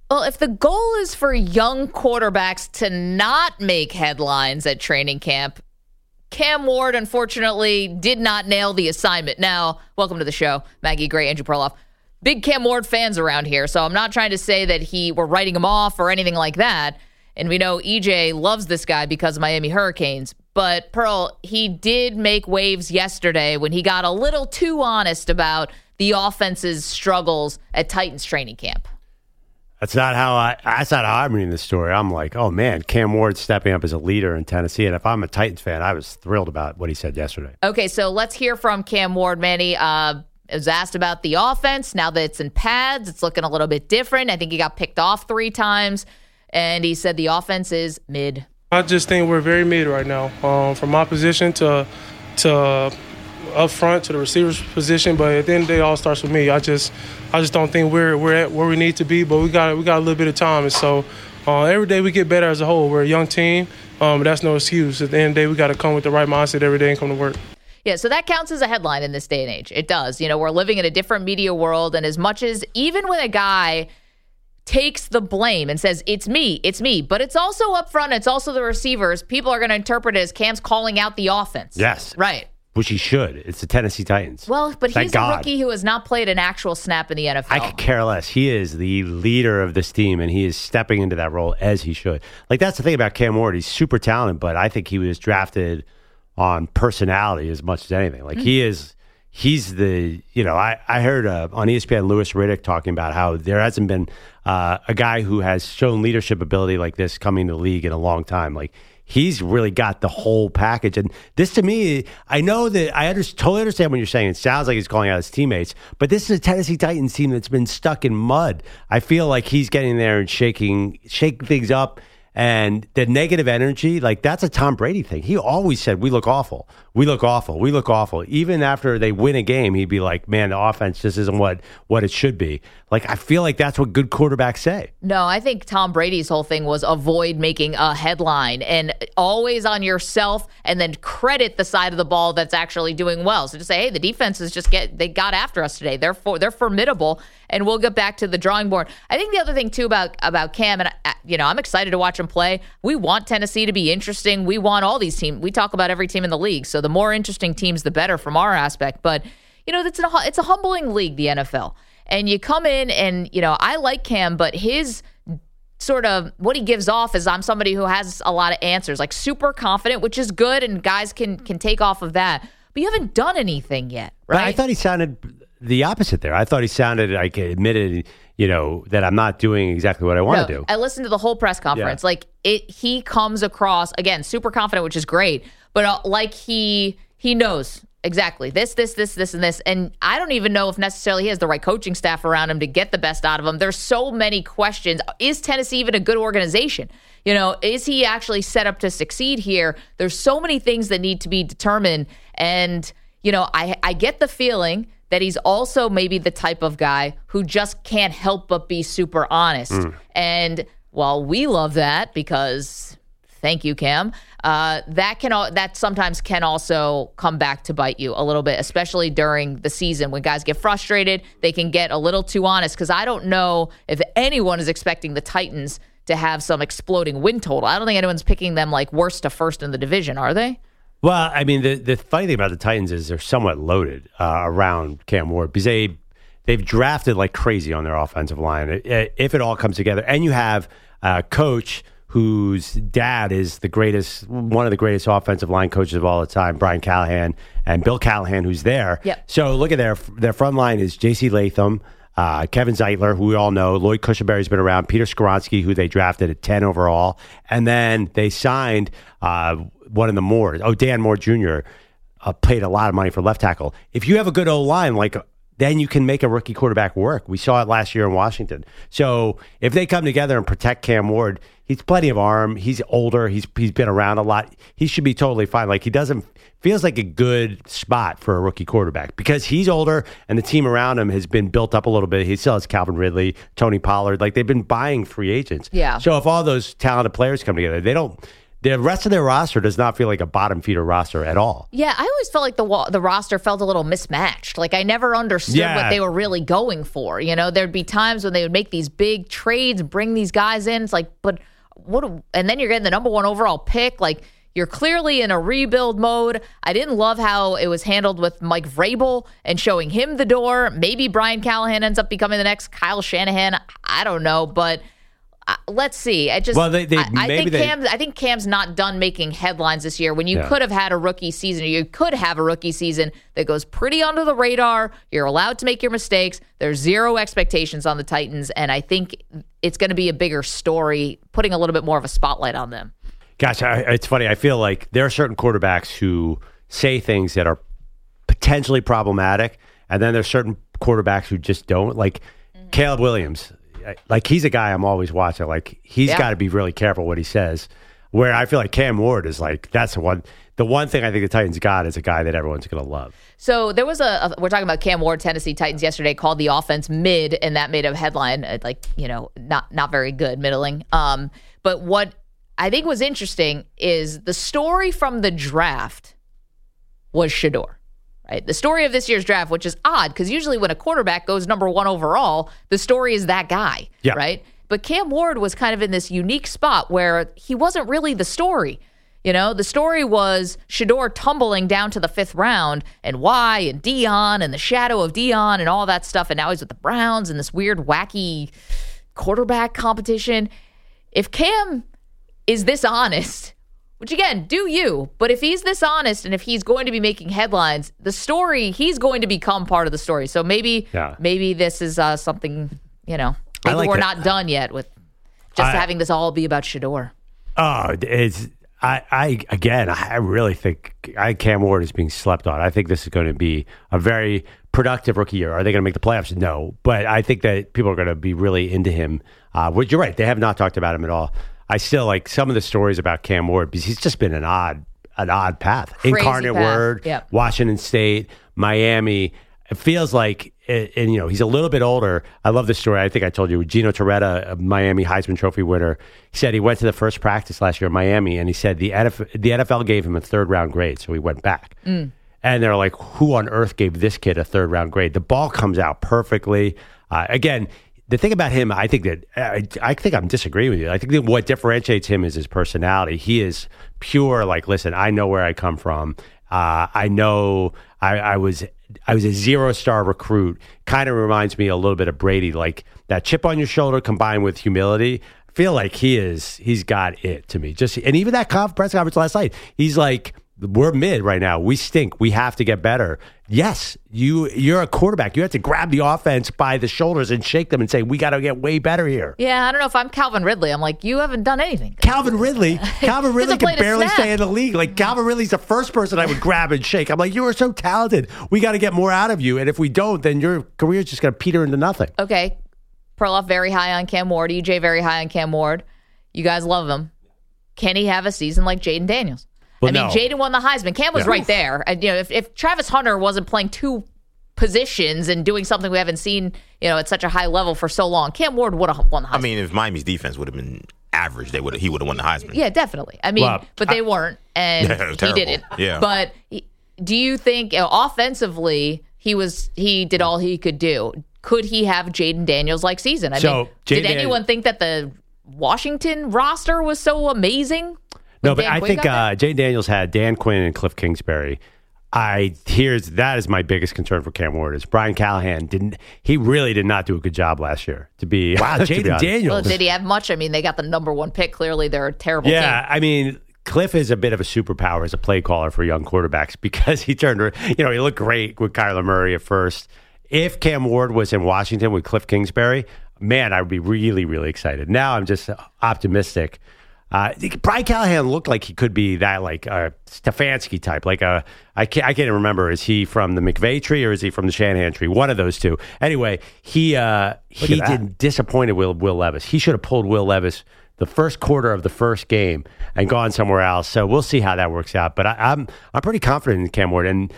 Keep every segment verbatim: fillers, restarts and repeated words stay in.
Well, if the goal is for young quarterbacks to not make headlines at training camp, Cam Ward, unfortunately, did not nail the assignment. Now, welcome to the show, Maggie Gray, Andrew Perloff. Big Cam Ward fans around here, so I'm not trying to say that he we're writing him off or anything like that. And we know E J loves this guy because of Miami Hurricanes. But, Pearl, he did make waves yesterday when he got a little too honest about the offense's struggles at Titans training camp. That's not how I. That's not how I'm reading the story. I'm like, oh man, Cam Ward stepping up as a leader in Tennessee. And if I'm a Titans fan, I was thrilled about what he said yesterday. Okay, so let's hear from Cam Ward. Manny uh, was asked about the offense. Now that it's in pads, it's looking a little bit different. I think he got picked off three times, and he said the offense is mid. I just think we're very mid right now, um, from my position to to. up front to the receiver's position, but at the end of the day, it all starts with me. I just, I just don't think we're we're at where we need to be, but we got we got a little bit of time, and so uh, every day we get better as a whole. We're a young team, um, but that's no excuse. At the end of the day, we got to come with the right mindset every day and come to work. Yeah, so that counts as a headline in this day and age. It does. You know, we're living in a different media world, and as much as even when a guy takes the blame and says, it's me, it's me, but it's also up front, it's also the receivers, people are going to interpret it as Cam's calling out the offense. Yes. Right. Which he should. It's the Tennessee Titans. Well, but Thank he's God. a rookie who has not played an actual snap in the N F L. I could care less. He is the leader of this team, and he is stepping into that role as he should. Like, that's the thing about Cam Ward. He's super talented, but I think he was drafted on personality as much as anything. Like, mm-hmm. he is, he's the, you know, I, I heard uh, on E S P N Louis Riddick talking about how there hasn't been uh, a guy who has shown leadership ability like this coming to the league in a long time. Like, he's really got the whole package. And this, to me, I know that I under, totally understand what you're saying. It sounds like he's calling out his teammates, but this is a Tennessee Titans team that's been stuck in mud. I feel like he's getting there and shaking, shaking things up. And the negative energy, like, that's a Tom Brady thing. He always said, we look awful. We look awful. We look awful. Even after they win a game, he'd be like, man, the offense just isn't what, what it should be. Like, I feel like that's what good quarterbacks say. No, I think Tom Brady's whole thing was avoid making a headline and always on yourself, and then credit the side of the ball that's actually doing well. So just say, hey, the defense is just get, they got after us today. They're for, they're formidable, and we'll get back to the drawing board. I think the other thing, too, about, about Cam, and, you know, I'm excited to watch him play. We want Tennessee to be interesting. We want all these teams. We talk about every team in the league. So the more interesting teams, the better from our aspect. But, you know, it's, an, it's a humbling league, the N F L. And you come in and, you know, I like Cam, but his sort of what he gives off is I'm somebody who has a lot of answers, like super confident, which is good, and guys can can take off of that. But you haven't done anything yet, right? But I thought he sounded the opposite there. I thought he sounded like he admitted, you know, that I'm not doing exactly what I want no, to do. I listened to the whole press conference. Yeah. Like, it, he comes across, again, super confident, which is great, but uh, like he he knows exactly this, this, this, this, and this. And I don't even know if necessarily he has the right coaching staff around him to get the best out of him. There's so many questions. Is Tennessee even a good organization? You know, is he actually set up to succeed here? There's so many things that need to be determined. And, you know, I I get the feeling that he's also maybe the type of guy who just can't help but be super honest. Mm. And while we love that because, thank you, Cam, uh, that can that sometimes can also come back to bite you a little bit, especially during the season when guys get frustrated. They can get a little too honest, because I don't know if anyone is expecting the Titans to have some exploding win total. I don't think anyone's picking them like worst to first in the division, are they? Well, I mean, the, the funny thing about the Titans is they're somewhat loaded uh, around Cam Ward, because they, they've drafted like crazy on their offensive line. If it all comes together, and you have a coach whose dad is the greatest, one of the greatest offensive line coaches of all the time, Brian Callahan, and Bill Callahan, who's there. Yep. So look at their their front line is J C Latham, uh, Kevin Zeitler, who we all know, Lloyd Cushenberry's been around, Peter Skoronski, who they drafted at ten overall, and then they signed uh, one of the Moores, oh, Dan Moore Junior, uh, paid a lot of money for left tackle. If you have a good O-line, like, then you can make a rookie quarterback work. We saw it last year in Washington. So if they come together and protect Cam Ward, he's plenty of arm. He's older. He's he's been around a lot. He should be totally fine. Like, he doesn't feels like a good spot for a rookie quarterback, because he's older and the team around him has been built up a little bit. He still has Calvin Ridley, Tony Pollard. Like, they've been buying free agents. Yeah. So if all those talented players come together, they don't the rest of their roster does not feel like a bottom feeder roster at all. Yeah, I always felt like the wa- the roster felt a little mismatched. Like I never understood Yeah. what they were really going for. You know, there'd be times when they would make these big trades, bring these guys in. It's like, but what? do- And then you're getting the number one overall pick. Like you're clearly in a rebuild mode. I didn't love how it was handled with Mike Vrabel and showing him the door. Maybe Brian Callahan ends up becoming the next Kyle Shanahan. I don't know, but. Uh, let's see. I just. Well, they- they- I, I maybe think they- Cam. I think Cam's not done making headlines this year. When you Yeah. could have had a rookie season, or you could have a rookie season that goes pretty under the radar. You're allowed to make your mistakes. There's zero expectations on the Titans, and I think it's going to be a bigger story, putting a little bit more of a spotlight on them. Gosh, I, it's funny. I feel like there are certain quarterbacks who say things that are potentially problematic, and then there's certain quarterbacks who just don't. Like mm-hmm. Caleb Williams. Like he's a guy I'm always watching. Like he's Yeah. got to be really careful what he says. Where I feel like Cam Ward is like that's the one. The one thing I think the Titans got is a guy that everyone's going to love. So there was a, a we're talking about Cam Ward, Tennessee Titans yesterday called the offense mid, and that made a headline uh, like you know not not very good, middling. Um, but what I think was interesting is the story from the draft was Shedeur. Right? The story of this year's draft, which is odd because usually when a quarterback goes number one overall, the story is that guy, Yeah. right? But Cam Ward was kind of in this unique spot where he wasn't really the story. You know, the story was Shedeur tumbling down to the fifth round and why and Dion and the shadow of Dion and all that stuff. And now he's with the Browns and this weird, wacky quarterback competition. If Cam is this honest, which again, do you, but if he's this honest and if he's going to be making headlines, the story, he's going to become part of the story. So maybe Yeah. maybe this is uh, something, you know, I maybe like we're that. not done yet with just I- having this all be about Shedeur. Oh, it's I, I again, I really think I Cam Ward is being slept on. I think this is going to be a very productive rookie year. Are they going to make the playoffs? No, but I think that people are going to be really into him. Uh, which you're right, they have not talked about him at all. I still like some of the stories about Cam Ward because he's just been an odd, an odd path. Crazy Incarnate path. Word, Yep. Washington State, Miami. It feels like, and, and you know, he's a little bit older. I love this story. I think I told you, Gino Torretta, a Miami Heisman Trophy winner, he said he went to the first practice last year in Miami, and he said the N F L, the N F L gave him a third round grade, so he went back. Mm. And they're like, who on earth gave this kid a third round grade? The ball comes out perfectly. Uh, again, the thing about him, I think that I, I think I'm disagreeing with you. I think that what differentiates him is his personality. He is pure. Like, listen, I know where I come from. Uh, I know I, I was I was a zero star recruit. Kind of reminds me a little bit of Brady, like that chip on your shoulder combined with humility. I feel like he is. He's got it to me. Just and even that conf- press conference last night, he's like, we're mid right now. We stink. We have to get better. Yes, you, you're a quarterback. You have to grab the offense by the shoulders and shake them and say, we got to get way better here. Yeah, I don't know if I'm Calvin Ridley. I'm like, you haven't done anything. Calvin Ridley, Calvin Ridley Doesn't play can the barely snap. stay in the league. Like Calvin Ridley's the first person I would grab and shake. I'm like, you are so talented. We got to get more out of you. And if we don't, then your career is just going to peter into nothing. Okay, Perloff very high on Cam Ward. E J very high on Cam Ward. You guys love him. Can he have a season like Jaden Daniels? Well, I mean, no. Jaden won the Heisman. Cam was Yeah. right there. And, you know, if, if Travis Hunter wasn't playing two positions and doing something we haven't seen, you know, at such a high level for so long, Cam Ward would have won the Heisman. I mean, if Miami's defense would have been average, they would he would have won the Heisman. Yeah, definitely. I mean, Well, but they weren't, and Yeah, it was he terrible. didn't. Yeah. But he- do you think, you know, offensively, he was he did all he could do? Could he have Jaden Daniels like season? I So, mean, Jaden did Dan- anyone think that the Washington roster was so amazing? No, when but Dan I Quinn think got there? uh, Jay Daniels had Dan Quinn and Cliff Kingsbury. I here's that is my biggest concern for Cam Ward is Brian Callahan didn't he really did not do a good job last year to be wow to be Jaden honest. Daniels. Well, did he have much? I mean, they got the number one pick. Clearly, they're a terrible Yeah, team. I mean, Cliff is a bit of a superpower as a play caller for young quarterbacks because he turned, you know, he looked great with Kyler Murray at first. If Cam Ward was in Washington with Cliff Kingsbury, man, I would be really, really excited. Now I'm just optimistic. Uh, Brian Callahan looked like he could be that like a Stefanski type, like a I can't I can't even remember. Is he from the McVay tree or is he from the Shanahan tree? One of those two. Anyway, he uh, he at that. did disappointed Will Will Levis. He should have pulled Will Levis the first quarter of the first game and gone somewhere else. So we'll see how that works out. But I, I'm I'm pretty confident in Cam Ward. And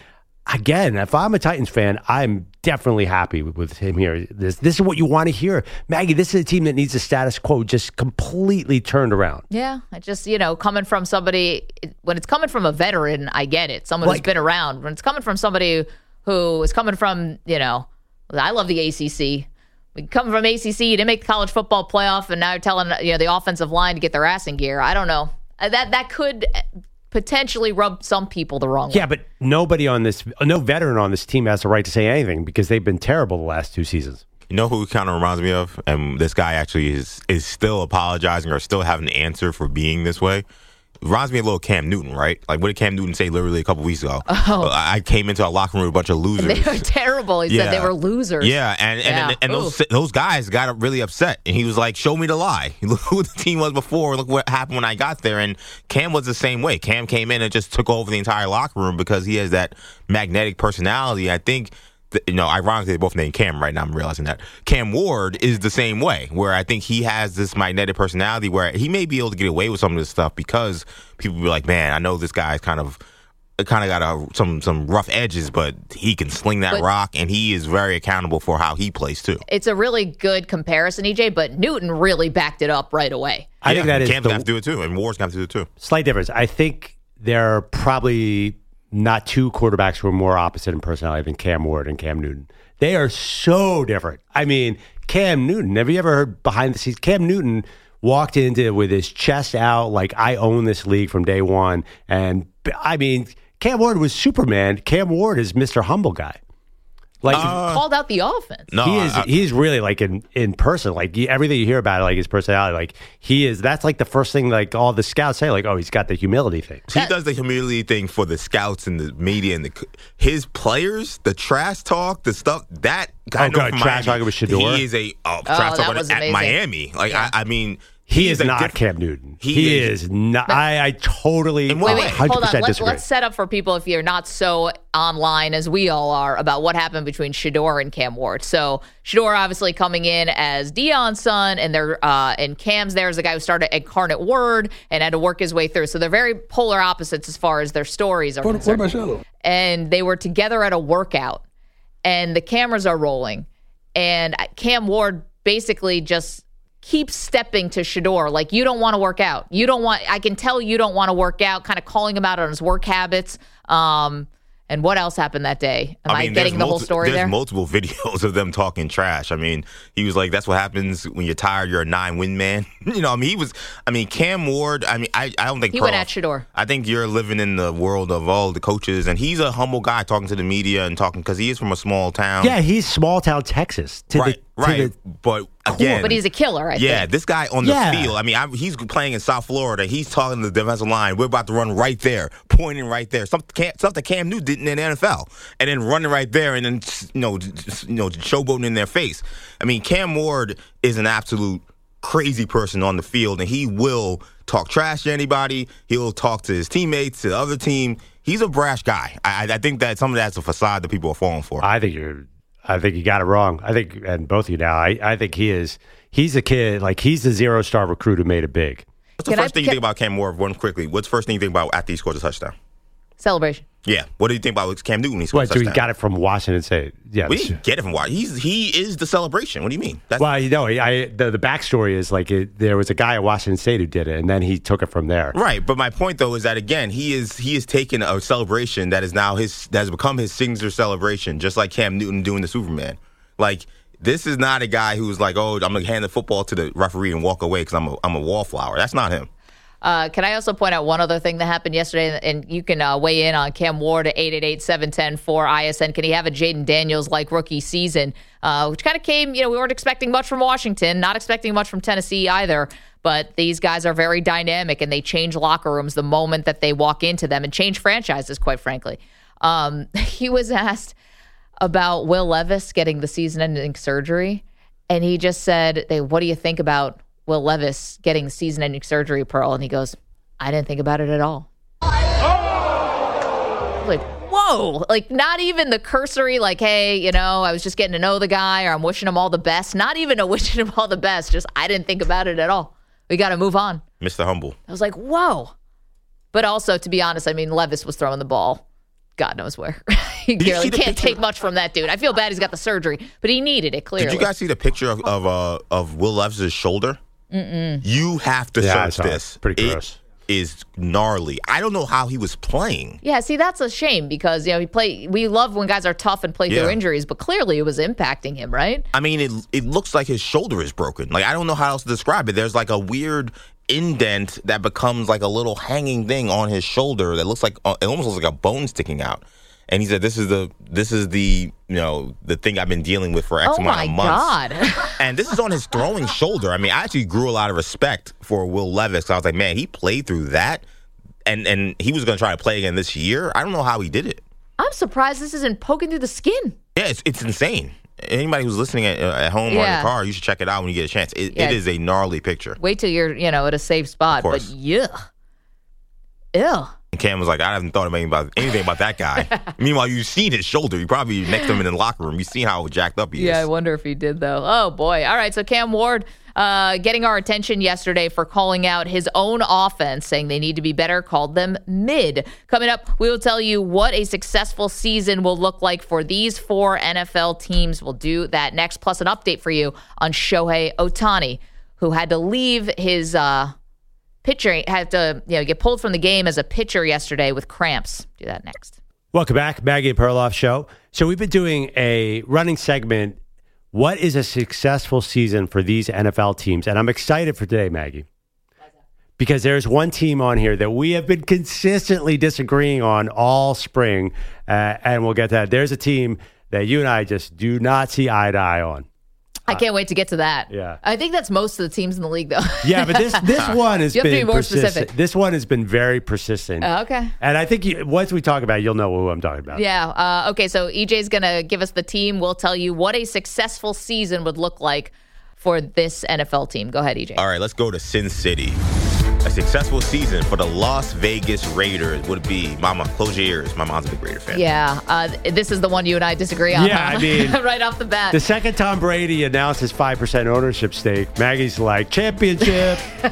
again, if I'm a Titans fan, I'm definitely happy with, with him here. This this is what you want to hear. Maggie, this is a team that needs the status quo just completely turned around. Yeah, I just, you know, coming from somebody, when it's coming from a veteran, I get it. Someone Like- who's been around. When it's coming from somebody who is coming from, you know, I love the A C C. We come from A C C, you didn't make the college football playoff, and now you're telling, you know, the offensive line to get their ass in gear. I don't know. Uh, That that could potentially rub some people the wrong way. Yeah, but nobody on this, no veteran on this team has the right to say anything because they've been terrible the last two seasons. You know who he kind of reminds me of? And this guy actually is is still apologizing or still having an answer for being this way. It reminds me of a little Cam Newton, right? Like, what did Cam Newton say literally a couple weeks ago? Oh. I came into a locker room with a bunch of losers. They were terrible. He Yeah. said they were losers. Yeah, and and, Yeah. and, and those Ooh. those guys got really upset, and he was like, "Show me the lie. Look who the team was before. Look what happened when I got there." And Cam was the same way. Cam came in and just took over the entire locker room because he has that magnetic personality. I think. You know, ironically, they both named Cam right now. I'm realizing that Cam Ward is the same way, where I think he has this magnetic personality where he may be able to get away with some of this stuff because people be like, "Man, I know this guy's kind of, kind of got a, some some rough edges, but he can sling that But- rock, and he is very accountable for how he plays too." It's a really good comparison, E J, but Newton really backed it up right away. I think Yeah, that is Cam's the gonna have to do it too, and Ward's gonna have to do it too. slight difference. I think there are probably not two quarterbacks who are more opposite in personality than Cam Ward and Cam Newton. They are so different. I mean, Cam Newton, have you ever heard behind the scenes? Cam Newton walked into it with his chest out like, I own this league from day one. And I mean, Cam Ward was Superman. Cam Ward is Mister Humble Guy. Like Called out the offense. No, he is I- he's really like in, in person, like you, everything you hear about it, like his personality, like he is, that's like the first thing like all the scouts say, like, oh, he's got the humility thing. he does the humility thing for the scouts and the media and the his players, the trash talk, the stuff that guy Oh, know God, from trash Miami, talking with Shador? He is a uh, Oh, trash that talker was at amazing. Miami. Like Yeah. I, I mean, He he's is a not diff- Cam Newton. He He, is- is, not. I, I totally And Wait, wait, wait, one hundred hold on. percent Let's, disagree. let's set up for people if you're not so online as we all are about what happened between Shador and Cam Ward. So Shador obviously coming in as Deion's son, and they're uh, and Cam's there as the guy who started Incarnate Word and had to work his way through. So they're very polar opposites as far as their stories are concerned. And they were together at a workout, and the cameras are rolling, and Cam Ward basically just keeps stepping to Shador like, you don't want to work out. You don't want, I can tell you don't want to work out, kind of calling him out on his work habits. Um, and what else happened that day? Am I, mean, getting there's the whole multi- story there's there? multiple videos of them talking trash. I mean, he was like, "That's what happens when you're tired. You're a nine-win man." you know, I mean, he was. I mean, Cam Ward. I mean, I, I don't think He Pearl- went at Shador. I think you're living in the world of all the coaches, and he's a humble guy talking to the media and talking because he is from a small town. Yeah, he's small town Texas. To right, the, to right. the- but again, But he's a killer, I yeah, think. this guy on the Yeah. field. I mean, I, he's playing in South Florida. He's talking to the defensive line. We're about to run right there, pointing right there. Something Cam, something Cam Newton did in the N F L, and then running right there, and then you know, just, you know, showboating in their face. I mean, Cam Ward is an absolute crazy person on the field, and he will talk trash to anybody. He'll talk to his teammates, to the other team. He's a brash guy. I, I think that some of that's a facade that people are falling for. I think you're. I think you got it wrong. I think, and both of you now. I, I think he is. He's a kid. Like he's the zero star recruit who made it big. What's the Can I- first thing you can- think about Cam Ward? One quickly. What's the first thing you think about after he scores a touchdown? Celebration. Yeah. What do you think about Cam Newton when he scores What? a So touchdown? he got it from Washington State. Yeah. We didn't get it from Washington. He's he is the celebration. What do you mean? That's, Well, you know, I the, the backstory is like it, there was a guy at Washington State who did it, and then he took it from there. right. But my point though is that again, he is he is taking a celebration that is now his that has become his signature celebration, just like Cam Newton doing the Superman. Like this is not a guy who's like, oh, I'm gonna hand the football to the referee and walk away because I'm a I'm a wallflower. That's not him. Uh, can I also point out one other thing that happened yesterday? And you can uh, weigh in on Cam Ward at eight eight eight, seven one zero, four I S N. Can he have a Jaden Daniels-like rookie season? Uh, which kind of came, you know, we weren't expecting much from Washington, not expecting much from Tennessee either. But these guys are very dynamic, and they change locker rooms the moment that they walk into them and change franchises, quite frankly. Um, he was asked about Will Levis getting the season-ending surgery, and he just said, hey, what do you think about Will Levis getting season-ending surgery, Pearl? And he goes, I didn't think about it at all. Like, whoa. Like, not even the cursory, like, hey, you know, I was just getting to know the guy, or I'm wishing him all the best. Not even a wishing him all the best. Just, I didn't think about it at all. We got to move on. Mister Humble. I was like, whoa. But also, to be honest, I mean, Levis was throwing the ball God knows where. He you clearly see the can't picture? take much from that dude. I feel bad he's got the surgery, but he needed it clearly. Did you guys see the picture of of, uh, of Will Levis' shoulder? Mm-mm. You have to Yeah, I search saw it. this. Pretty It gross. is gnarly. I don't know how he was playing. Yeah, see, that's a shame because you know he play. We love when guys are tough and play Yeah. through injuries, but clearly it was impacting him, right? I mean, it it looks like his shoulder is broken. Like, I don't know how else to describe it. There's like a weird indent that becomes like a little hanging thing on his shoulder that looks like uh, it almost looks like a bone sticking out. And he said, "This is the this is the you know the thing I've been dealing with for X Oh amount my of months." God! And this is on his throwing shoulder. I mean, I actually grew a lot of respect for Will Levis. I was like, man, he played through that, and and he was going to try to play again this year. I don't know how he did it. I'm surprised this isn't poking through the skin. Yeah, it's it's insane. Anybody who's listening at, uh, at home or in Yeah. the car, you should check it out when you get a chance. It, Yeah. it is a gnarly picture. Wait till you're you know at a safe spot. But course. yeah, ew. And Cam was like, I haven't thought of anything about, anything about that guy. Meanwhile, you've seen his shoulder. You probably next to him in the locker room. You see how jacked up he Yeah, I is. wonder if he did, though. Oh, boy. All right, so Cam Ward uh, getting our attention yesterday for calling out his own offense, saying they need to be better, called them mid. Coming up, we will tell you what a successful season will look like for these four N F L teams. We'll do that next, plus an update for you on Shohei Ohtani, who had to leave his uh, pitcher, had to you know get pulled from the game as a pitcher yesterday with cramps. Do that next. Welcome back, Maggie and Perloff Show. So we've been doing a running segment. What is a successful season for these N F L teams? And I'm excited for today, Maggie, because there's one team on here that we have been consistently disagreeing on all spring, uh, and we'll get to that. There's a team that you and I just do not see eye to eye on. I can't wait to get to that. Yeah. I think that's most of the teams in the league, though. Yeah, but this this one has You have to been be more persistent. specific. This one has been very persistent. Oh, okay. And I think you, once we talk about it, you'll know who I'm talking about. Yeah. Uh, okay. So E J's going to give us the team. We'll tell you what a successful season would look like for this N F L team. Go ahead, E J. All right, let's go to Sin City. A successful season for the Las Vegas Raiders would be, Mama, close your ears. My mom's a big Raider fan. Yeah. Uh, this is the one you and I disagree on. Yeah, huh? I mean- right off the bat. The second Tom Brady announced his five percent ownership stake, Maggie's like, championship. no,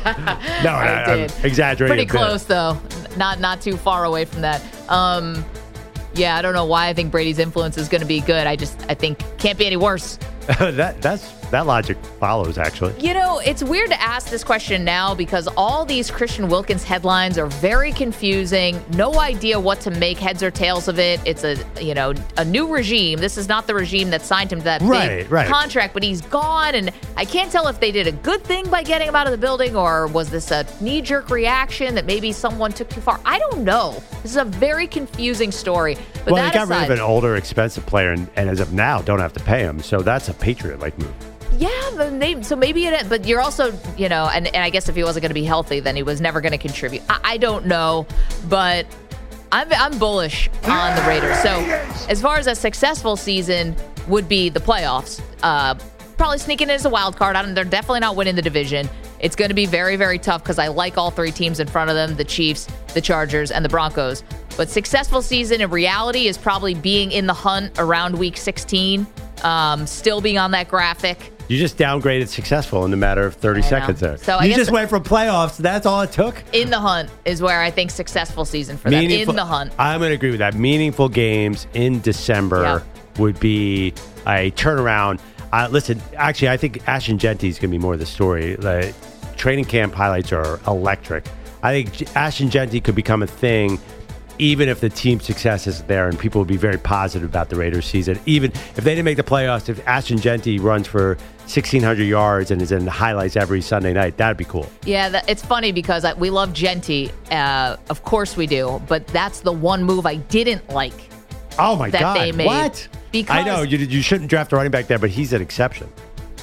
I, I'm did. exaggerating. Pretty a bit. close, though. Not not too far away from that. Um, yeah, I don't know why I think Brady's influence is going to be good. I just I think can't be any worse. that that's that logic follows, actually. You know, it's weird to ask this question now because all these Christian Wilkins headlines are very confusing. No idea what to make heads or tails of it. It's a, you know, a new regime. This is not the regime that signed him to that Right, big right. contract, but he's gone. And I can't tell if they did a good thing by getting him out of the building or was this a knee-jerk reaction that maybe someone took too far. I don't know. This is a very confusing story. But well, that they got aside, rid of an older, expensive player, and, and as of now, don't have to pay him. So that's a Patriot-like move. yeah, but maybe, so maybe it, but you're also, you know, and, and I guess if he wasn't going to be healthy, then he was never going to contribute. I, I don't know, but I'm, I'm bullish on the Raiders. So as far as a successful season would be the playoffs, uh, probably sneaking in as a wild card. I don't, they're definitely not winning the division. It's going to be very, very tough because I like all three teams in front of them, the Chiefs, the Chargers, and the Broncos. But successful season in reality is probably being in the hunt around week sixteen, um, still being on that graphic. You just downgraded successful in a matter of thirty I know. seconds there. So I you guess- just went from playoffs. That's all it took. In the hunt is where I think successful season for them. In the hunt. I'm going to agree with that. Meaningful games in December Yeah. would be a turnaround. Uh, listen, actually, I think Ashton Genty is going to be more of the story. The training camp highlights are electric. I think J- Ashton Genty could become a thing even if the team success isn't there, and people would be very positive about the Raiders season. Even if they didn't make the playoffs, if Ashton Genty runs for sixteen hundred yards and is in the highlights every Sunday night, that'd be cool. Yeah, that, it's funny because I, we love Genty. Uh, of course we do. But that's the one move I didn't like. Oh, my That God. they made. What? Because- I know, you, you shouldn't draft a running back there, but he's an exception.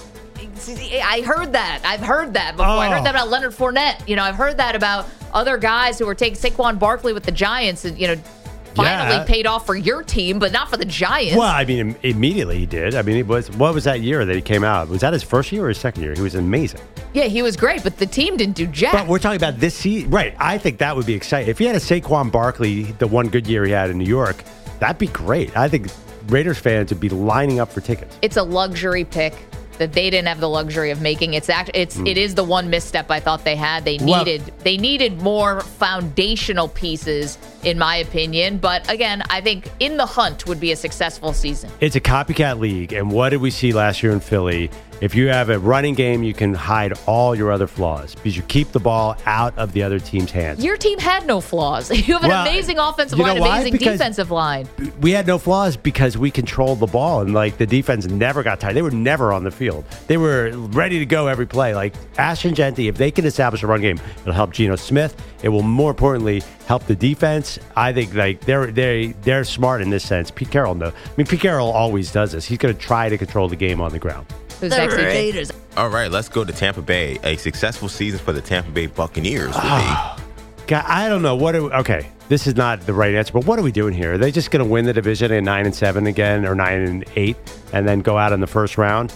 I heard that. I've heard that before. I Oh. heard that about Leonard Fournette. You know, I've heard that about other guys who were taking Saquon Barkley with the Giants and, you know, finally Yeah. paid off for your team, but not for the Giants. Well, I mean, im- immediately he did. I mean, it was what was that year that he came out? Was that his first year or his second year? He was amazing. Yeah, he was great, but the team didn't do jack. But we're talking about this season. Right. I think that would be exciting. If he had a Saquon Barkley, the one good year he had in New York, that'd be great. I think Raiders fans would be lining up for tickets. It's a luxury pick. that they didn't have the luxury of making. It's act, it's Mm. it is the one misstep I thought they had. They Well- needed they needed more foundational pieces, in my opinion. But again, I think in the hunt would be a successful season. It's a copycat league, and what did we see last year in Philly? If you have a running game, you can hide all your other flaws because you keep the ball out of the other team's hands. Your team had no flaws. You have an Well, amazing offensive you know line, why? amazing Because- defensive line. We had no flaws because we controlled the ball, and like the defense never got tired. They were never on the field. They were ready to go every play. Like Ashton Genty, if they can establish a run game, it'll help Geno Smith. It will more importantly help the defense. I think like they're they they're smart in this sense. Pete Carroll, no, I mean Pete Carroll always does this. He's going to try to control the game on the ground. Who's next, C J? All right, let's go to Tampa Bay. A successful season for the Tampa Bay Buccaneers would be. God, I don't know what. Are, okay, this is not the right answer, but what are we doing here? Are they just going to win the division at nine and seven again, or nine and eight, and then go out in the first round?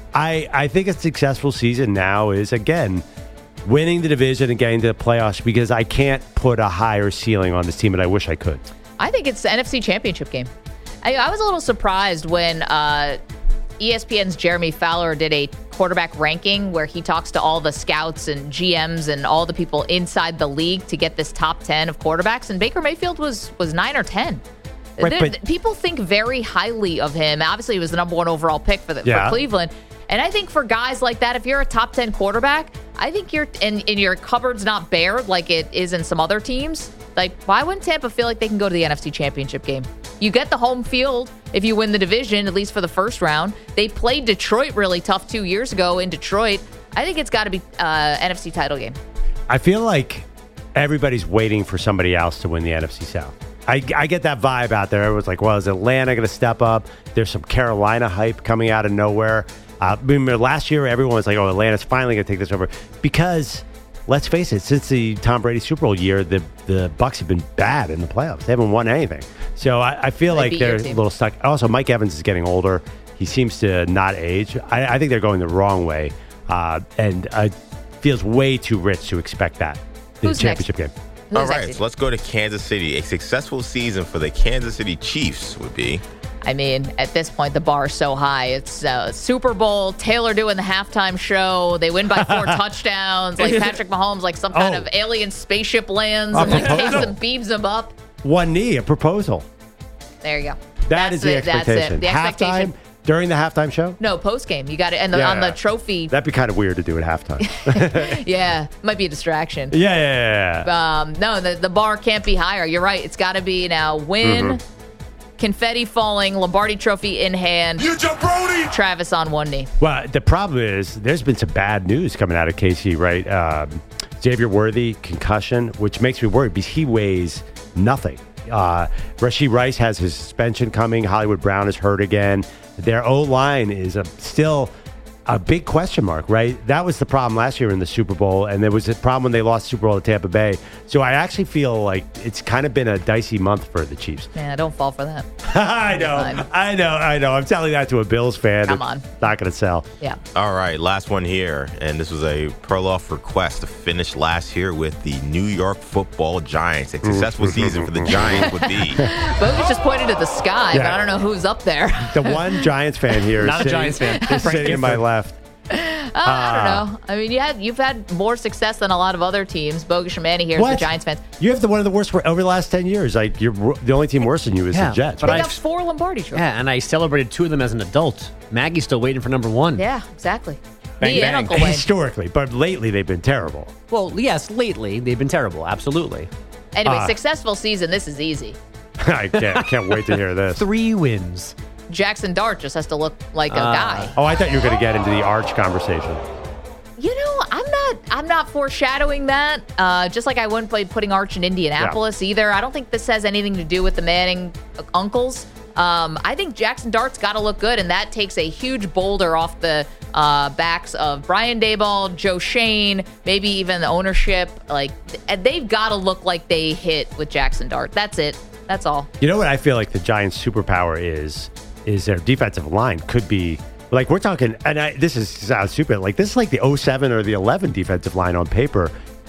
I I think a successful season now is again winning the division and getting to the playoffs because I can't put a higher ceiling on this team, and I wish I could. I think it's the N F C Championship game. I, I was a little surprised when uh, E S P N's Jeremy Fowler did a quarterback ranking where he talks to all the scouts and G Ms and all the people inside the league to get this top ten of quarterbacks, and Baker Mayfield was was nine or ten. Right, There- but- people think very highly of him. Obviously, he was the number one overall pick for, the, Yeah. for Cleveland. And I think for guys like that, if you're a top ten quarterback, I think you're and, and your cupboard's not bare like it is in some other teams. Like, why wouldn't Tampa feel like they can go to the N F C Championship game? You get the home field if you win the division, at least for the first round. They played Detroit really tough two years ago in Detroit. I think it's got to be uh, N F C title game. I feel like everybody's waiting for somebody else to win the N F C South. I, I get that vibe out there. Everyone's like, well, is Atlanta going to step up? There's some Carolina hype coming out of nowhere. Uh, remember last year, everyone was like, oh, Atlanta's finally going to take this over. Because, let's face it, since the Tom Brady Super Bowl year, the, the Bucs have been bad in the playoffs. They haven't won anything. So I, I feel They like beat they're your a team. little stuck. Also, Mike Evans is getting older. He seems to not age. I, I think they're going the wrong way. Uh, and it feels way too rich to expect that. The Who's next? championship game. Who's All next? right, so let's go to Kansas City. A successful season for the Kansas City Chiefs would be. I mean, at this point, the bar is so high. It's uh, Super Bowl, Taylor doing the halftime show. They win by four touchdowns. Like Patrick Mahomes, like some kind Oh. of alien spaceship lands A and like, takes proposal. them, beams them up. One knee, a proposal. There you go. That That's is the it. That's expectation. it. The expectation. Halftime, during the halftime show? No, post game. You got it. And the, Yeah, on yeah. the trophy, That'd be kind of weird to do at halftime. yeah, might be a distraction. yeah, yeah, yeah, yeah. Um, no, the, the bar can't be higher. You're right. It's got to be now win, Mm-hmm. confetti falling, Lombardi trophy in hand, You jabroni! Travis on one knee. Well, the problem is there's been some bad news coming out of K C, right? Um, Xavier Worthy, concussion, which makes me worried because he weighs nothing. Uh, Rashee Rice has his suspension coming. Hollywood Brown is hurt again. Their O-line is a, still a big question mark, right? That was the problem last year in the Super Bowl, and there was a problem when they lost the Super Bowl to Tampa Bay. So I actually feel like it's kind of been a dicey month for the Chiefs. Man, don't fall for that. I know, Fine. I know, I know. I'm telling that to a Bills fan. Come It's on. not going to sell. Yeah. All right, last one here. And this was a Perloff request to finish last year with the New York Football Giants. A successful season for the Giants would be. Bogus just pointed to the sky, but Yeah. I don't know who's up there. The one Giants fan here is Not a sitting, Giants fan. is Frank sitting to my Gifford. left. Uh, I don't know. I mean, you had you've had more success than a lot of other teams. Bogus and Manny here is the Giants fans. You have the one of the worst over the last ten years. Like you're the only team worse than you is Yeah, the Jets. but They right? I- got four Lombardi trophies. Yeah, and I celebrated two of them as an adult. Maggie's still waiting for number one. Yeah, exactly. Bang, Me and bang. Uncle Wayne. Historically, but lately they've been terrible. Well, yes, lately they've been terrible. Absolutely. Anyway, Ah. successful season. This is easy. I can't, I can't wait to hear this. Three wins. Jackson Dart just has to look like a Uh, guy. Oh, I thought you were going to get into the Arch conversation. You know, I'm not. I'm not foreshadowing that. Uh, just like I wouldn't play putting Arch in Indianapolis either. I don't think this has anything to do with the Manning uncles. Um, I think Jackson Dart's got to look good, and that takes a huge boulder off the uh, backs of Brian Daboll, Joe Shane, maybe even the ownership. Like th- they've got to look like they hit with Jackson Dart. That's it. That's all. You know what I feel like the Giants' superpower is? Is their defensive line could be like we're talking, and I, this is sounds stupid. Like this is like the oh seven or the eleven defensive line on paper. If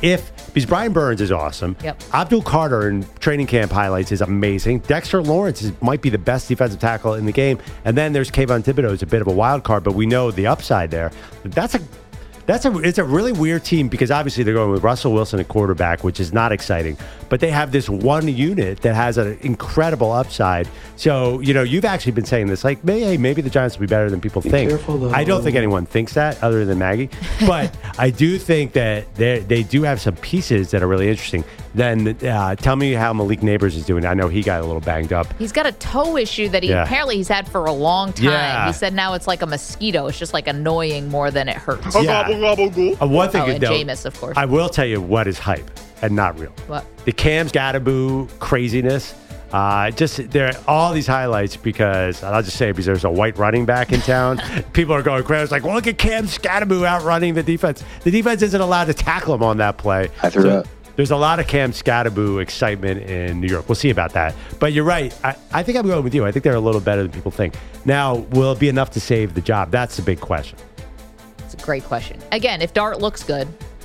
Because Brian Burns is awesome. Yep. Abdul Carter in training camp highlights is amazing. Dexter Lawrence is, might be the best defensive tackle in the game. And then there's Kayvon Thibodeau, who's a bit of a wild card, but we know the upside there. That's a That's a it's a really weird team because obviously they're going with Russell Wilson at quarterback, which is not exciting. But they have this one unit that has an incredible upside. So, you know, you've actually been saying this, like, hey, maybe the Giants will be better than people Be think. careful, I don't think anyone thinks that other than Maggie. But I do think that they they do have some pieces that are really interesting. Then uh, tell me how Malik Neighbors is doing. I know he got a little banged up. He's got a toe issue that he Yeah. apparently he's had for a long time. Yeah. He said now it's like a mosquito. It's just like annoying more than it hurts. Yeah. Uh, one thing Oh, is, and though, Jameis, of course. I will tell you what is hype and not real. What? The Cam Scatterboo craziness. Uh, just there are all these highlights because I'll just say because there's a white running back in town. People are going crazy. It's like, well, look at Cam Scatterboo outrunning the defense. The defense isn't allowed to tackle him on that play. I threw So up. There's a lot of Cam Scatterboo excitement in New York. We'll see about that. But you're right. I, I think I'm going with you. I think they're a little better than people think. Now, will it be enough to save the job? That's the big question. It's a great question. Again, if Dart looks good,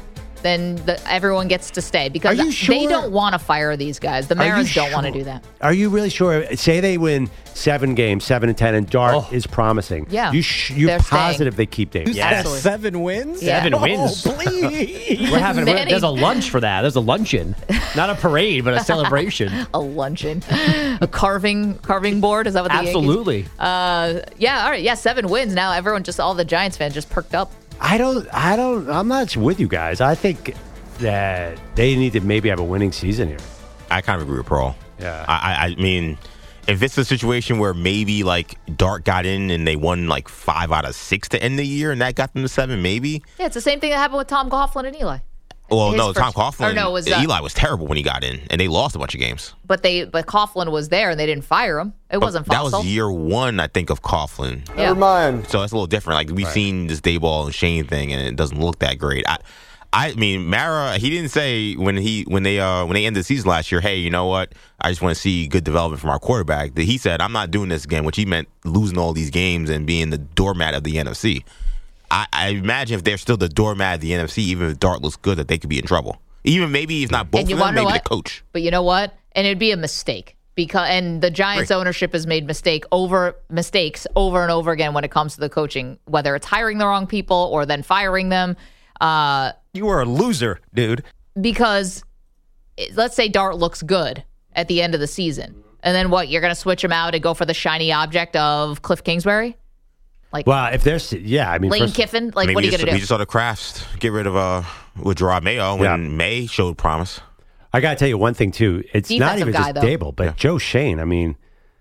then the, everyone gets to stay because Are you they sure? don't want to fire these guys. The Are you Maras don't want to sure? do that. Are you really sure? Say they win seven games, seven and ten, and Dart Oh. is promising. Yeah. You sh- you're They're staying. positive they keep Davis. Yes. Absolutely. Seven wins? Yeah. Seven wins. Please. We're having Manny. there's a lunch for that. There's a luncheon, not a parade, but a celebration. A luncheon, a carving carving board. Is that what the Yankees- Absolutely. Uh, yeah. All right. Yeah. Seven wins. Now everyone, just all the Giants fans, just perked up. I don't. I don't. I'm not with you guys. I think that they need to maybe have a winning season here. I kind of agree with Pearl. Yeah. I, I, I mean, if it's a situation where maybe like Dart got in and they won like five out of six to end the year and that got them to seven, maybe. Yeah. It's the same thing that happened with Tom Coughlin and Eli. Well, His no, Tom first- Coughlin. or no, it was, uh, Eli was terrible when he got in, and they lost a bunch of games. But they, but Coughlin was there and they didn't fire him. It wasn't That Fossil. was year one, I think, of Coughlin. Yeah. mind. So that's a little different. Like we've seen this Dayball and Shane thing, and it doesn't look that great. I, I mean, Mara, he didn't say when he when they uh when they ended the season last year, hey, you know what? I just want to see good development from our quarterback. That he said, I'm not doing this again, which he meant losing all these games and being the doormat of the N F C. I, I imagine if they're still the doormat of the N F C, even if Dart looks good, that they could be in trouble. Even maybe if not both And you of them, wanna know maybe what? the coach. But you know what? And it'd be a mistake because and the Giants Right. ownership has made mistake over mistakes over and over again when it comes to the coaching, whether it's hiring the wrong people or then firing them. Uh, You are a loser, dude. because it- let's say Dart looks good at the end of the season, and then what? You're going to switch him out and go for the shiny object of Cliff Kingsbury, like Well, if there's, yeah, I mean, Lane first- Kiffin. Like, Maybe what are you just, going to we do? just saw the Crafts get rid of uh with Gerard Mayo when Yeah. May showed promise. I got to tell you one thing too. It's not Defensive even guy, just though. Dable, but Joe Shane. I mean,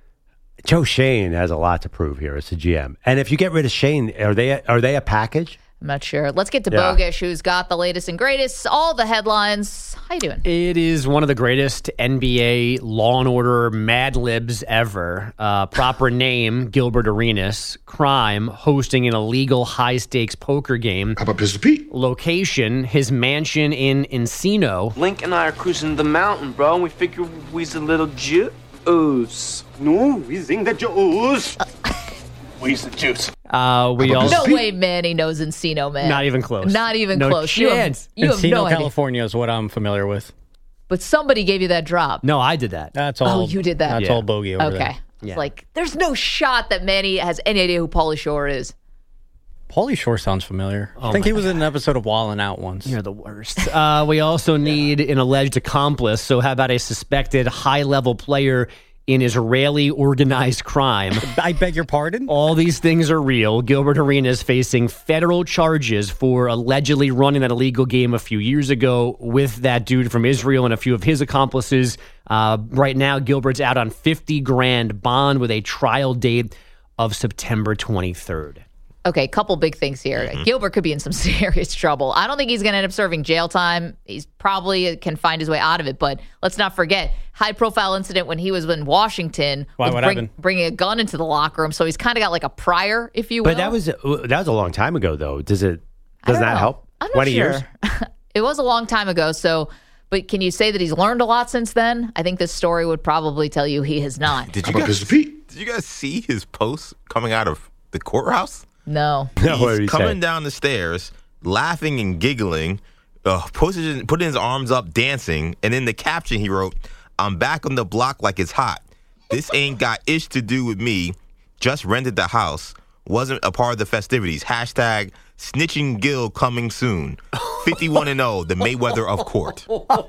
Joe Shane has a lot to prove here as a G M. And if you get rid of Shane, are they are they a package? I'm not sure. Let's get to Yeah. Bogish, who's got the latest and greatest, all the headlines. How you doing? It is one of the greatest N B A Law and Order Mad Libs ever. Uh, proper name, Gilbert Arenas. Crime, hosting an illegal high-stakes poker game. How about Pistol Pete? Location, his mansion in Encino. Link and I are cruising the mountain, bro, and we figure we's a little juice. No, we think that juice. We's the juice. Uh, we about also... No way Manny knows Encino, man. Not even close. Not even No close. You have- chance. You have, Encino, no idea. California is what I'm familiar with. But somebody gave you that drop. No, I did that. That's all. Oh, you did that. That's Yeah. all bogey over Okay. there. It's Yeah. like, there's no shot that Manny has any idea who Pauly Shore is. Pauly Shore sounds familiar. I think he was in an episode of Wallin' Out once. You're the worst. Uh, we also need an alleged accomplice. So how about a suspected high-level player in Israeli organized crime? I beg your pardon? All these things are real. Gilbert Arenas facing federal charges for allegedly running that illegal game a few years ago with that dude from Israel and a few of his accomplices. Uh, right now, Gilbert's out on fifty grand bond with a trial date of September twenty-third. Okay, couple big things here. Gilbert could be in some serious trouble. I don't think he's going to end up serving jail time. He's probably can find his way out of it. But let's not forget, high-profile incident when he was in Washington. Why, with what bring- happened? Bringing a gun into the locker room. So he's kind of got like a prior, if you will. But that was that was a long time ago, though. Does it? I Does don't that know. help? I'm not Twenty sure. years. It was a long time ago. So, but can you say that he's learned a lot since then? I think this story would probably tell you he has not. Did How you about guys? Pistol Pete? Did you guys see his post coming out of the courthouse? No. No, what did he He's coming say? down the stairs, laughing and giggling, uh, putting putting his arms up, dancing, and in the caption he wrote, "I'm back on the block like it's hot. This ain't got ish to do with me. Just rented the house. Wasn't a part of the festivities. Hashtag snitching Gil coming soon. fifty-one and oh, the Mayweather of court."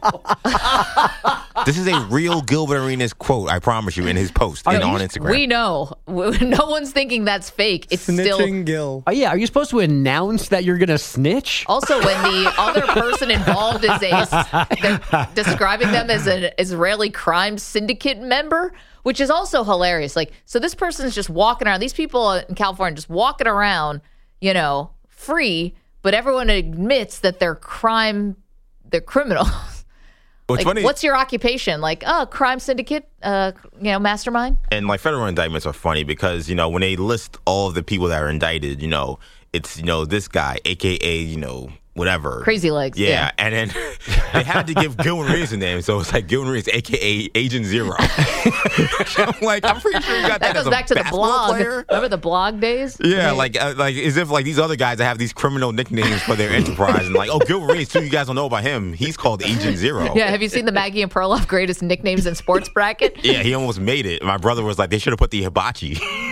This is a real Gilbert Arenas quote, I promise you, in his post and on Instagram. We know. No one's thinking that's fake. It's Snitching still Gil. Oh, yeah. Are you supposed to announce that you're going to snitch? Also, when the other person involved is a, they're describing them as an Israeli crime syndicate member, which is also hilarious. Like, so this person's just walking around. These people in California just walking around, you know, free, but everyone admits that they're crime, they're criminals. What's Like, funny, what's your occupation? Like, oh, crime syndicate, uh, you know, mastermind. and like federal indictments are funny because, you know, when they list all of the people that are indicted, you know, it's, you know, this guy, A K A, you know, whatever. Crazy Legs. Yeah, Yeah. and then they had to give Gil Reeves a name, so it's like Gil Reeves, A K A Agent Zero. I'm like, I'm pretty sure you got that, That as goes a back to the basketball blog. player. Remember the blog days? Yeah, like uh, like as if like these other guys that have these criminal nicknames for their enterprise, and like, oh, Gil Reeves too. You guys don't know about him. He's called Agent Zero. Yeah, have you seen the Maggie and Perloff greatest nicknames in sports bracket? Yeah, he almost made it. My brother was like, they should have put the hibachi.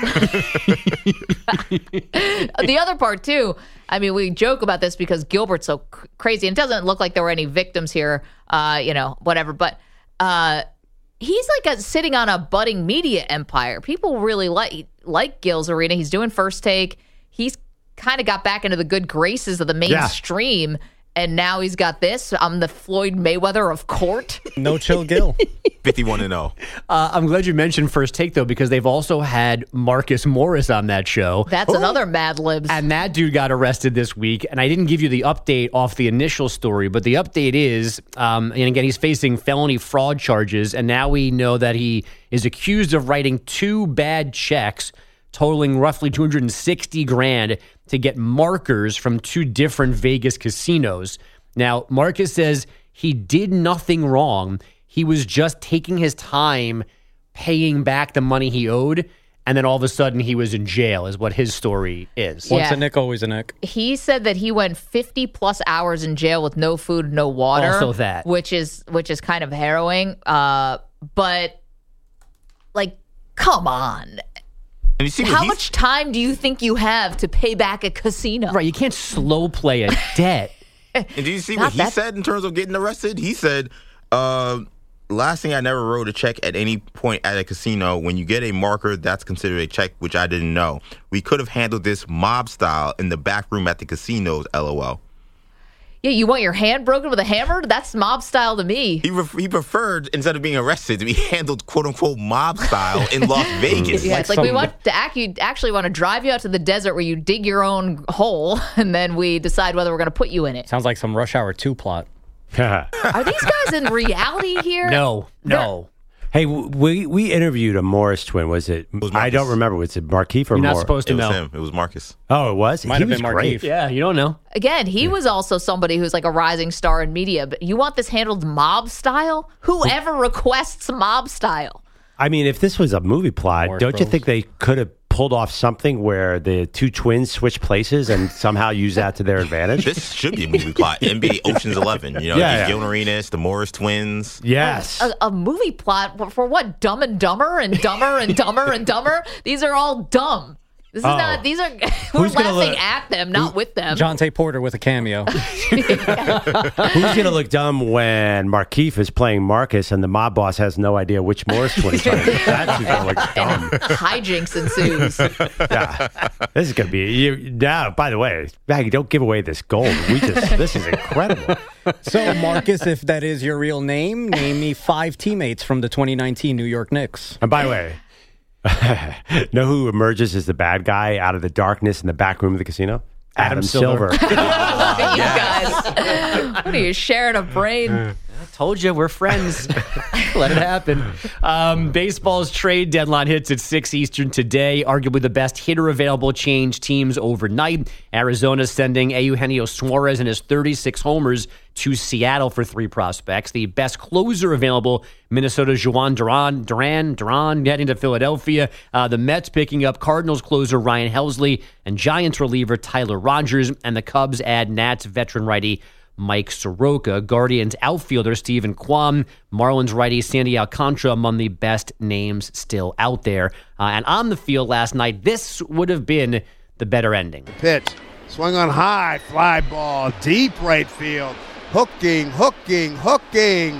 The other part, too, I mean, we joke about this because Gilbert's so cr- crazy. And it doesn't look like there were any victims here, uh, you know, whatever. But uh, he's like a, sitting on a budding media empire. People really like like Gil's Arena. He's doing First Take. He's kind of got back into the good graces of the mainstream. And now he's got this. I'm the Floyd Mayweather of court. No chill Gil. fifty-one and oh. Uh, I'm glad you mentioned First Take, though, because they've also had Marcus Morris on that show. That's another Mad Libs. And that dude got arrested this week. And I didn't give you the update off the initial story, but the update is, um, and again, he's facing felony fraud charges. And now we know that he is accused of writing two bad checks totaling roughly two hundred sixty grand to get markers from two different Vegas casinos. Now, Marcus says he did nothing wrong. He was just taking his time paying back the money he owed, and then all of a sudden he was in jail, is what his story is. Yeah. Once a Nick, always a Nick. He said that he went fifty plus hours in jail with no food, no water. Also that. which is which is kind of harrowing. Uh, but like, come on, And you see what how he's- much time do you think you have to pay back a casino? Right, you can't slow play a debt. And do you see Not what he that- said in terms of getting arrested? He said, uh, last thing, I never wrote a check at any point at a casino. When you get a marker, that's considered a check, which I didn't know. We could have handled this mob style in the back room at the casinos, LOL. Yeah, you want your hand broken with a hammer? That's mob style to me. He, re- he preferred, instead of being arrested, to be handled, quote unquote, mob style in Las Vegas. Yeah, Like it's like we some- want to act, you actually want to drive you out to the desert where you dig your own hole, and then we decide whether we're going to put you in it. Sounds like some Rush Hour two plot. Are these guys in reality here? No, no. Hey, w- we we interviewed a Morris twin. Was it? was I don't Marcus. remember. Was it Markeith or You're not Morris? supposed It to was know. him. It was Marcus. Oh, it was. Might he have was been great. Markeith. Yeah, you don't know. Again, he was also somebody who's like a rising star in media, but you want this handled mob style? Whoever requests mob style? I mean, if this was a movie plot, Morris don't you Bros. think they could have pulled off something where the two twins switch places and somehow use that to their advantage? This should be a movie plot. N B A Ocean's Eleven. You know, Yeah, yeah, yeah. Gil Arenas, the Morris twins. Yes. A, a movie plot for what? Dumb and Dumber and Dumber and Dumber and Dumber? These are all dumb. This is Oh. not, these are, we're Who's gonna laughing look- at them, not with them. Jonte Porter with a cameo. Who's going to look dumb when Markeith is playing Marcus and the mob boss has no idea which Morris twin he's trying to get? That's who's going to look dumb. Hijinks ensues. Yeah. This is going to be. You, now, by the way, Maggie, don't give away this gold. We just. This is incredible. So, Marcus, if that is your real name, name me five teammates from the twenty nineteen New York Knicks. And by the way, know who emerges as the bad guy out of the darkness in the back room of the casino? Adam Silver. You guys. What are you sharing a brain? Told you, we're friends. Let it happen. Um, baseball's trade deadline hits at six Eastern today. Arguably the best hitter available changed teams overnight. Arizona sending Eugenio Suarez and his thirty-six homers to Seattle for three prospects. The best closer available, Minnesota's Juan Duran, Duran, Duran heading to Philadelphia. Uh, the Mets picking up Cardinals closer Ryan Helsley and Giants reliever Tyler Rogers. And the Cubs add Nats veteran righty Mike Soroka. Guardians outfielder Stephen Kwan, Marlins righty Sandy Alcantara among the best names still out there. Uh, and on the field last night, this would have been the better ending. Pitch, swung on high, fly ball, deep right field. Hooking, hooking, hooking.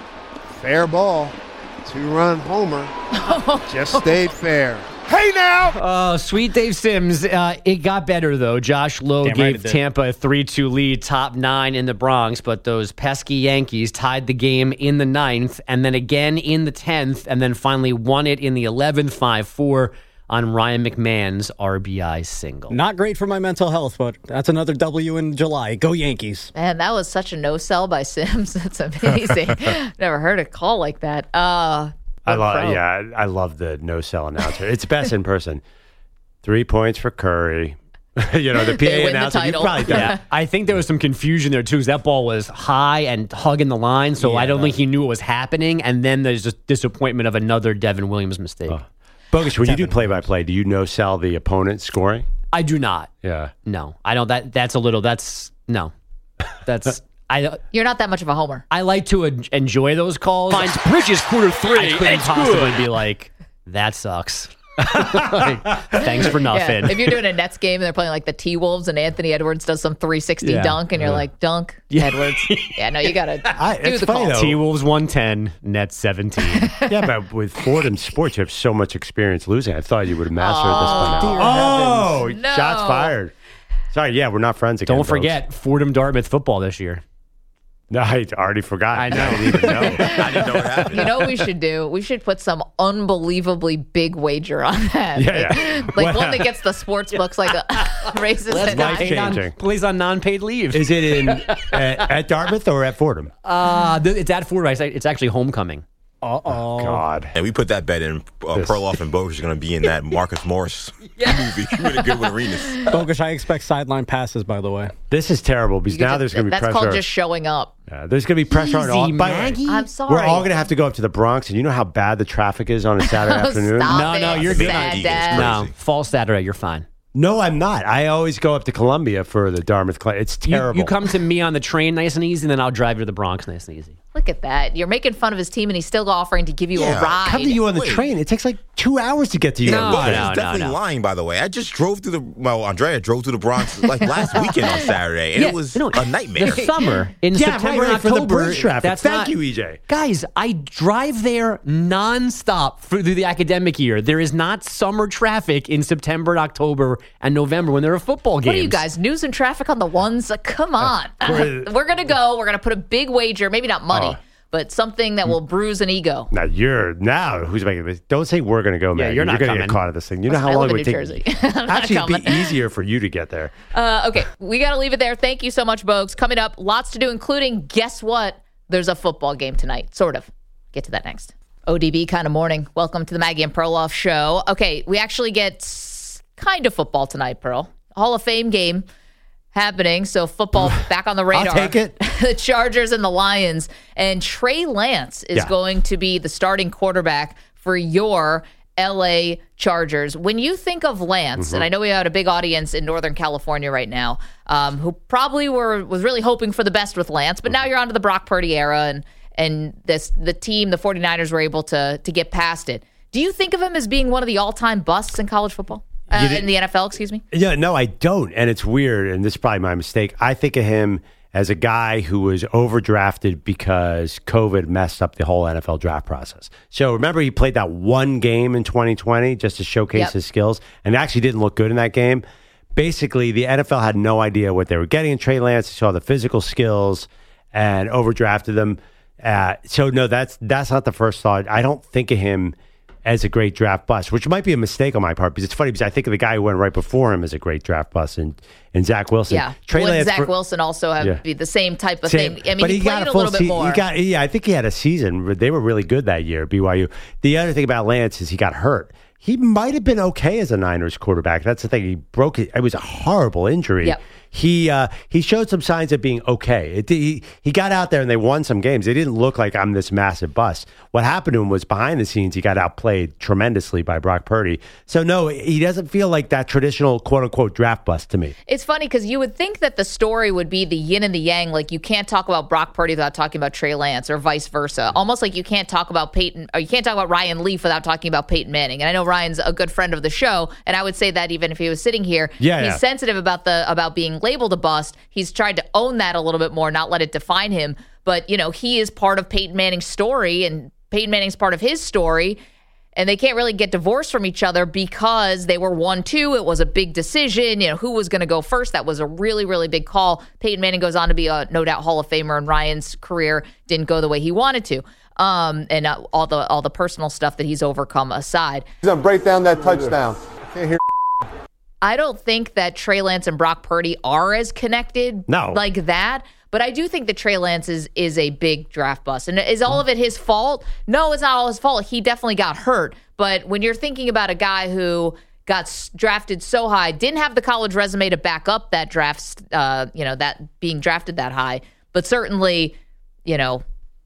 Fair ball. Two-run homer. Just stayed fair. Hey now! Oh, sweet Dave Sims. Uh, it got better, though. Josh Lowe Damn right gave it did. Tampa a three two lead, top nine in the Bronx, but those pesky Yankees tied the game in the ninth, and then again in the tenth, and then finally won it in the eleventh, five four on Ryan McMahon's R B I single. Not great for my mental health, but that's another W in July. Go Yankees. Man, that was such a no-sell by Sims. That's amazing. Never heard a call like that. Uh, I love, pro. yeah, I love the no-sell announcer. It's best in person. Three points for Curry. you know, the P They A win the announcer. You've title. probably done Yeah, I think there was some confusion there too, because that ball was high and hugging the line, so Yeah. I don't think he knew what was happening. And then there's just disappointment of another Devin Williams mistake. Oh. Bogus, when you do play-by-play, do you no-sell the opponent scoring? I do not. Yeah. No, I don't. That that's a little. That's no. That's I. You're not that much of a homer. I like to en- enjoy those calls. Finds Bridges quarter three. I couldn't possibly be like that sucks. Like, thanks for nothing. Yeah. If you're doing a Nets game and they're playing like the T-Wolves and Anthony Edwards does some three sixty Yeah. dunk and you're Yeah. like, dunk, Yeah. Edwards. Yeah, no, you got to I- do it's the funny, call. though. T Wolves one ten, Nets seventeen. Yeah, but with Fordham Sports, you have so much experience losing. I thought you would have mastered this Dear by now. Oh, No. shots fired. Sorry, yeah, we're not friends again. Don't folks. forget Fordham Dartmouth football this year. No, I already forgot. I know. I didn't even know. I didn't know what happened. You know what we should do? We should put some unbelievably big wager on that. Yeah, like yeah. like Well- one that gets the sports books like a raises Let's it. life high. change. changing. Plays on non-paid leave. Is it in at, at Dartmouth or at Fordham? Uh, th- it's at Fordham. It's- It's actually homecoming. Uh-oh. God. And we put that bet in. Uh, This- Perloff and Bogus are going to be in that Marcus Morris movie. Really good with Arenas. Bogus, I expect sideline passes, by the way. This is terrible because You could now just- there's going to be that's pressure. called just showing up. Yeah, there's going to be pressure on all. Easy, by the way, Maggie. I'm sorry. We're all going to have to go up to the Bronx, and you know how bad the traffic is on a Saturday Oh, afternoon? stop No, it, no, you're good. sad Deegan is dad. crazy. No, fall Saturday, you're fine. No, I'm not. I always go up to Columbia for the Dartmouth. Cl- It's You, terrible. you come to me on the train nice and easy, and then I'll drive you to the Bronx nice and easy. Look at that. You're making fun of his team and he's still offering to give you Yeah. a ride. Come to you on the Wait. train. It takes like two hours to get to you. No, Bogus no, is definitely no. lying, by the way. I just drove through the, well, Andrea drove through the Bronx like last weekend on Saturday, and Yeah, it was you know, a nightmare. The summer in Yeah, September right, right, and for the October. bridge traffic. That's Thank not- you, E J. Guys, I drive there nonstop through the academic year. There is not summer traffic in September and October and November when there are football games. What are you guys, news and traffic on the ones? Uh, come on. We're- We're going to go. We're going to put a big wager, maybe not money, Oh. but something that will bruise an ego. Now you're now who's making this? Don't say we're going to go, man. you're not going to coming. get caught at this thing. You know how I long live it in would New take. Jersey. I'm not Actually, it'd be coming. easier for you to get there. Uh, okay, we got to leave it there. Thank you so much, Bogues. Coming up, lots to do, including, guess what? There's a football game tonight, sort of. Get to that next. O D B kind of morning. Welcome to the Maggie and Perloff show. Okay, we actually get s- kind of football tonight, Pearl. Hall of Fame game happening, so football back on the radar. I'll take it. The Chargers and the Lions. And Trey Lance is Yeah. going to be the starting quarterback for your L A Chargers. When you think of Lance, and I know we had a big audience in Northern California right now, um, who probably were was really hoping for the best with Lance, but now you're onto the Brock Purdy era, and and this the team, the 49ers, were able to to get past it. Do you think of him as being one of the all-time busts in college football? Uh, You did- in the N F L, excuse me? Yeah, no, I don't. And it's weird, and this is probably my mistake. I think of him as a guy who was overdrafted because COVID messed up the whole N F L draft process. So remember, he played that one game in twenty twenty just to showcase Yep. his skills, and actually didn't look good in that game. Basically, the N F L had no idea what they were getting in Trey Lance. They saw the physical skills and overdrafted them. Uh, so no, that's that's not the first thought. I don't think of him as a great draft bust, which might be a mistake on my part because it's funny because I think of the guy who went right before him as a great draft bust and, and Zach Wilson. Yeah. Trey Would Lance Zach for- Wilson also have Yeah. be the same type of Same- thing? I mean, but he, played got a full little bit se- more. He got, yeah, I think he had a season. where They were really good that year at B Y U. The other thing about Lance is he got hurt. He might have been okay as a Niners quarterback. That's the thing. He broke it. It was a horrible injury. Yep. he uh, he showed some signs of being okay. It, he he got out there and they won some games. They didn't look like I'm this massive bust. What happened to him was behind the scenes he got outplayed tremendously by Brock Purdy. So no, he doesn't feel like that traditional quote unquote draft bust to me. It's funny because you would think that the story would be the yin and the yang. Like you can't talk about Brock Purdy without talking about Trey Lance, or vice versa. Almost like you can't talk about Peyton, or you can't talk about Ryan Leaf without talking about Peyton Manning. And I know Ryan's a good friend of the show, and I would say that even if he was sitting here, yeah, he's yeah. sensitive about the about being labeled a bust. He's tried to own that a little bit more, not let it define him. But you know, he is part of Peyton Manning's story, and Peyton Manning's part of his story. And they can't really get divorced from each other because they were one two. It was a big decision. You know, who was going to go first? That was a really, really big call. Peyton Manning goes on to be a no doubt Hall of Famer, and Ryan's career didn't go the way he wanted to. Um, and uh, all the all the personal stuff that he's overcome aside. He's going to break down that touchdown. Can't hear. I don't think that Trey Lance and Brock Purdy are as connected no. like that. But I do think that Trey Lance is, is a big draft bust. And is all of it his fault? No, it's not all his fault. He definitely got hurt. But when you're thinking about a guy who got drafted so high, didn't have the college resume to back up that draft, uh, you know, that being drafted that high, but certainly, you know,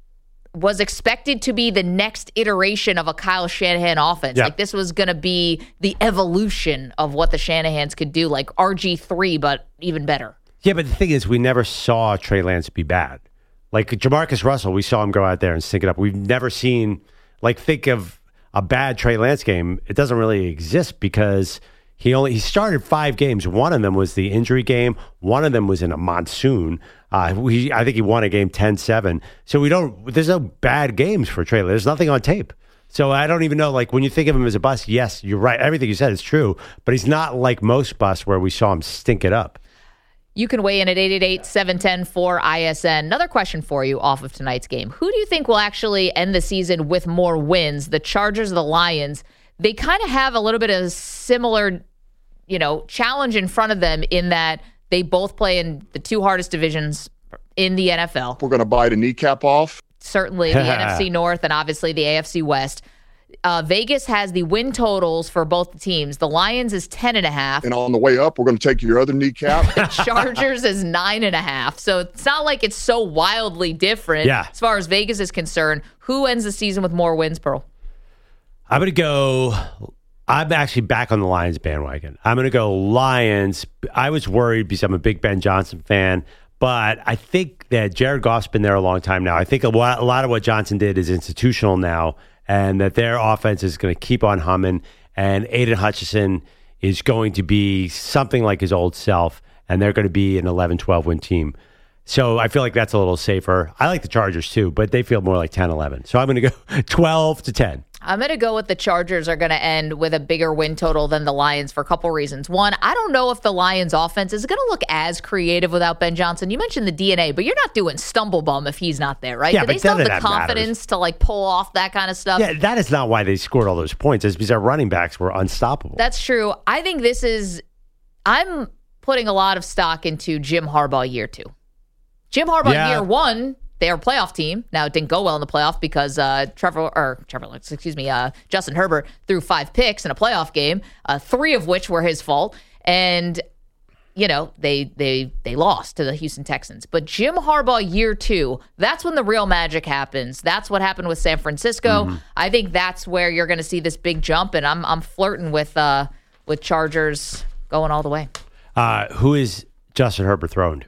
was expected to be the next iteration of a Kyle Shanahan offense. Yeah. Like this was going to be the evolution of what the Shanahans could do, like R G three, but even better. Yeah, but the thing is, we never saw Trey Lance be bad. Like Jamarcus Russell, we saw him go out there and stink it up. We've never seen, like, think of a bad Trey Lance game. It doesn't really exist because he only he started five games. One of them was the injury game. One of them was in a monsoon. Uh, we, I think he won a game ten seven. So we don't. There's no bad games for Trey Lance. There's nothing on tape. So I don't even know, like, when you think of him as a bust, yes, you're right. Everything you said is true. But he's not like most busts where we saw him stink it up. You can weigh in at eight eight eight, seven one zero, four I S N. Another question for you off of tonight's game. Who do you think will actually end the season with more wins, the Chargers or the Lions? They kind of have a little bit of similar, you know, challenge in front of them in that they both play in the two hardest divisions in the N F L. We're going to bite a kneecap off. Certainly the N F C North and obviously the A F C West. Uh, Vegas has the win totals for both the teams. The Lions is ten and a half. And on the way up, we're going to take your other kneecap. The Chargers is nine and a half. So it's not like it's so wildly different yeah. as far as Vegas is concerned. Who ends the season with more wins, Pearl? I'm going to go. I'm actually back on the Lions bandwagon. I'm going to go Lions. I was worried because I'm a big Ben Johnson fan, but I think that Jared Goff's been there a long time now. I think a lot, a lot of what Johnson did is institutional now, and that their offense is going to keep on humming, and Aiden Hutchinson is going to be something like his old self, and they're going to be an eleven twelve win team. So I feel like that's a little safer. I like the Chargers too, but they feel more like ten eleven. So I'm going to go twelve to ten. I'm going to go with the Chargers are going to end with a bigger win total than the Lions for a couple reasons. One, I don't know if the Lions offense is going to look as creative without Ben Johnson. You mentioned the D N A, but you're not doing stumble bum if he's not there, right? Yeah, Do but they still have none the of that confidence matters. to like pull off that kind of stuff? Yeah, that is not why they scored all those points. It's because our running backs were unstoppable. That's true. I think this is, I'm putting a lot of stock into Jim Harbaugh year two. Jim Harbaugh Yeah. year one, they're a playoff team. Now, it didn't go well in the playoff because uh, Trevor, or Trevor, excuse me, uh, Justin Herbert threw five picks in a playoff game, uh, three of which were his fault. And, you know, they they they lost to the Houston Texans. But Jim Harbaugh year two, that's when the real magic happens. That's what happened with San Francisco. Mm-hmm. I think that's where you're going to see this big jump. And I'm I'm flirting with uh, with Chargers going all the way. Uh, who is Justin Herbert throwing to?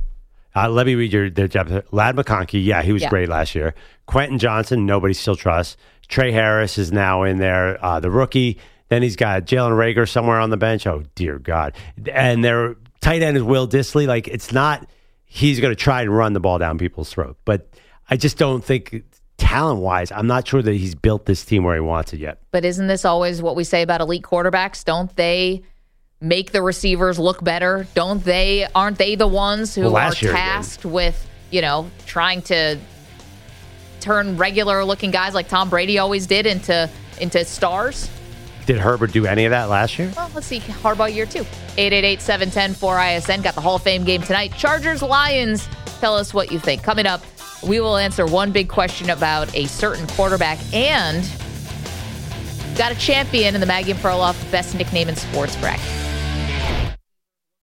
Uh, let me read your their depth. Lad McConkey, yeah, he was Yeah. great last year. Quentin Johnson, nobody still trusts. Trey Harris is now in there, uh, the rookie. Then he's got Jalen Reagor somewhere on the bench. Oh, dear God. And their tight end is Will Dissly. Like, it's not he's going to try and run the ball down people's throat. But I just don't think, talent-wise, I'm not sure that he's built this team where he wants it yet. But isn't this always what we say about elite quarterbacks? Don't they make the receivers look better? Don't they? Aren't they the ones who Well, are last year he did. tasked with, you know, trying to turn regular-looking guys like Tom Brady always did into into stars? Did Herbert do any of that last year? Well, let's see. Harbaugh year two. eight eight eight, seven one zero, four I S N. Got the Hall of Fame game tonight. Chargers, Lions. Tell us what you think. Coming up, we will answer one big question about a certain quarterback, and got a champion in the Maggie and Perloff Best Nickname in Sports bracket.